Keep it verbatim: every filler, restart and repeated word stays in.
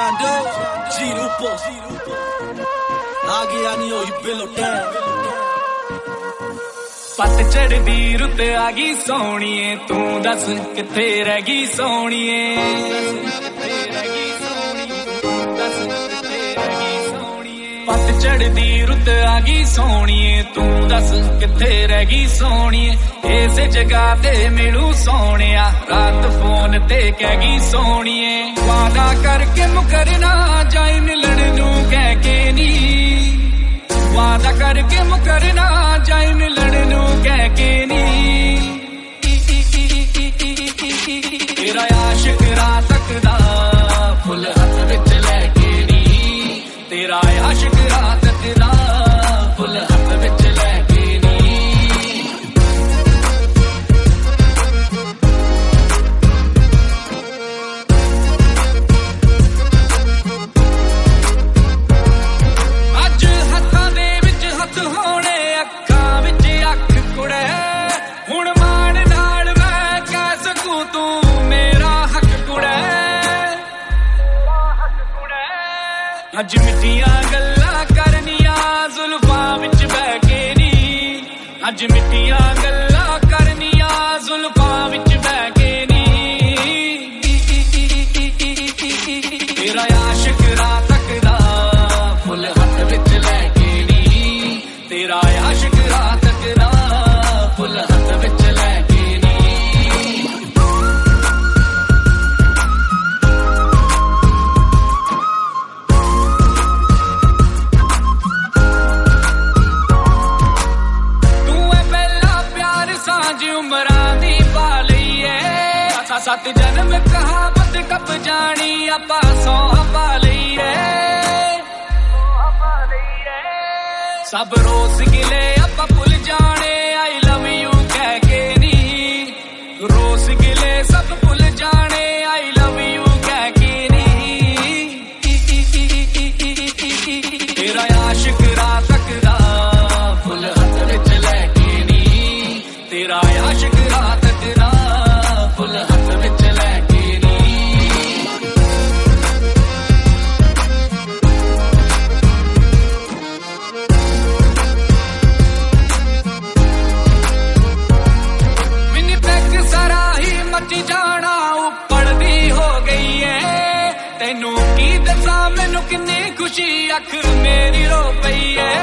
Chando, Girupo, ਆ ਗਿਆ ਨੀ ਹੋਈ ਬਿਲੋ ਟੈਂ ਪੱਤ ਚੜਦੀ ਰੁੱਤ ਆ ਗਈ ਸੋਹਣੀਏ ਤੂੰ ਦੱਸ ਕਿੱਥੇ ਰਹਿ ਗਈ ਸੋਹਣੀਏ ਪੱਤ ਚੜਦੀ ਰੁੱਤ ਆ ਗਈ ਸੋਹਣੀਏ ਤੂੰ ਦੱਸ ਕਿੱਥੇ ਰਹਿ ਗਈ ਸੋਹਣੀਏ ਇਸੇ ਜਗ੍ਹਾ ਤੇ ਮਿਲੂ ਸੋਹਣਿਆ ਰਾਤ ਫੋਨ ਤੇ ਕਹਿ ਗਈ ਸੋਹਣੀਏ ਵਾਦਾ ਕਰਕੇ ਮੁਕਰਨਾ ਜਾਈ ਮਿਲਣ ਨੂੰ ਕਹਿ ਕੇ ਨੀ ਵਾਦਾ ਕਰਕੇ ਮੁਕਰਨਾ ਜਾਈ ਮਿਲਣ ਨੂੰ ਕਹਿ ਕੇ ਨੀ ਤੇਰਾ ਆਸ਼ਿਕ ਰਾਤ ਤੱਕਦਾ ਫੁੱਲ ਹੱਥ ਵਿੱਚ ਲੈ ਕੇ ਨੀ ਤੇਰਾ ਆਸ਼ਿਕ ਰਾਤ ਤੱਕਦਾ ਫੁੱਲ ਹੱਥ ਵਿੱਚ ਲੈ ਕੇ ਨੀ ਅੱਜ ਮਿੱਠੀਆਂ ਗੱਲਾਂ ਕਰਨੀਆਂ ਜ਼ੁਲਫਾਂ ਵਿੱਚ ਬਹਿ ਕੇ ਨੀ ਅੱਜ ਮਿੱਠੀਆਂ ਗੱਲਾਂ ਕਰਨੀਆਂ ਜ਼ੁਲਫਾਂ ਵਿੱਚ ਬਹਿ ਕੇ ਨੀ ਤੇਰਾ ਆਸ਼ਿਕ ਰਾਤ ਤੱਕਦਾ ਫੁੱਲ ਹੱਥ ਵਿੱਚ ਲੈ ਕੇ ਨੀ ਤੇਰਾ ਆਸ਼ਿਕ ਰਾਤ ਤੱਕਦਾ ਫੁੱਲ ਹੱਥ ਵਿੱਚ ਲੈ ਕੇ ਸੱਤ ਜਨਮ ਕਹਾਵਤ ਕੱਪ ਜਾਣੀ ਆਪਾਂ ਸੌ ਪਾ ਲਈਏ ਸਭ ਰੋਸ ਗਿਲੇ ਆਪਾਂ ਭੁੱਲ ਜਾਣੇ ਆਈ ਲਵ ਯੂ ਕਹਿ ਕੇ ਨੀ ਰੋਸ ਗਿਲੇ ਸਭ ਭੁੱਲ ਜਾਣੇ ਆਈ ਲਵ ਯੂ ਕਹਿ ਕੇ ਨੀ ਤੇਰਾ ਆਸ਼ਿਕ ਰਾਤ ਤੱਕਦਾ ਫੁੱਲ ਹੱਥ ਵਿੱਚ ਲੈ ਕੇ ਨੀ ਤੇਰਾ ਆਸ਼ਿਕ ਰਾਤ ਤੱਕਦਾ ਫੁੱਲ ਹੱਥ ਵਿੱਚ ਲੈ ਕੇ ਨੀ ਮਿੰਨੀ ਪੈਕ ਸਾਰਾ ਹੀ ਮੱਚੀ ਜਾਣਾ ਉੱਪੜਦੀ ਹੋ ਗਈ ਏ ਤੈਨੂੰ ਕੀ ਦੱਸਾਂ ਮੈਨੂੰ ਕਿੰਨੀ ਖੁਸ਼ੀ ਅੱਖ ਮੇਰੀ ਰੋ ਪਈ ਏ